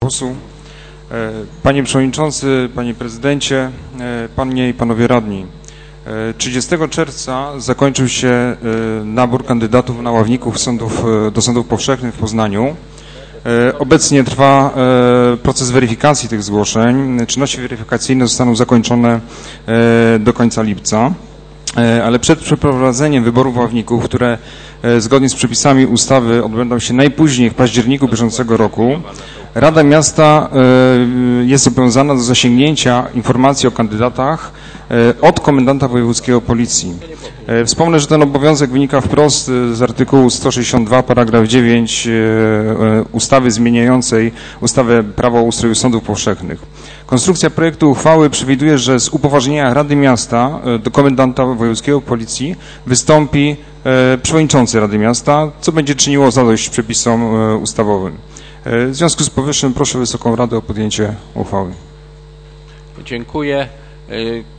głosu. Panie Przewodniczący, Panie Prezydencie, Panie i Panowie Radni. 30 czerwca zakończył się nabór kandydatów na ławników do sądów powszechnych w Poznaniu. Obecnie trwa proces weryfikacji tych zgłoszeń. Czynności weryfikacyjne zostaną zakończone do końca lipca, ale przed przeprowadzeniem wyborów ławników, które zgodnie z przepisami ustawy odbędą się najpóźniej w październiku bieżącego roku, Rada Miasta jest zobowiązana do zasięgnięcia informacji o kandydatach od komendanta wojewódzkiego Policji. Wspomnę, że ten obowiązek wynika wprost z artykułu 162 paragraf 9 ustawy zmieniającej ustawę Prawo o ustroju sądów powszechnych. Konstrukcja projektu uchwały przewiduje, że z upoważnienia Rady Miasta do komendanta wojewódzkiego Policji wystąpi przewodniczący Rady Miasta, co będzie czyniło zadość przepisom ustawowym. W związku z powyższym proszę Wysoką Radę o podjęcie uchwały. Dziękuję.